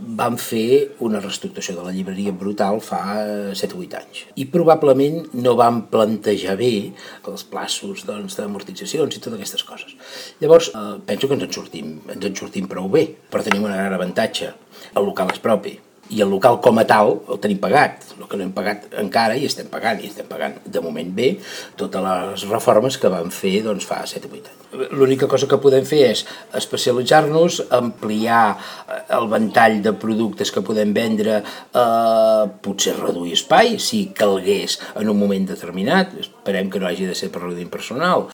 vam fer una reestructuració de la llibreria brutal fa 7 o 8 anys. I probablement no vam plantejar bé els plaços d'amortitzacions i totes aquestes coses. Llavors, penso que ens en sortim prou bé, però tenim un gran avantatge. El local és propi. I el local com a tal el tenim pagat, el que no hem pagat encara i estem pagant de moment bé totes les reformes que vam fer fa 7 o 8 anys. L'única cosa que podem fer és especialitzar-nos, ampliar el ventall de productes que podem vendre, potser reduir espai si calgués en un moment determinat, esperem que no hagi de ser per reduir personal.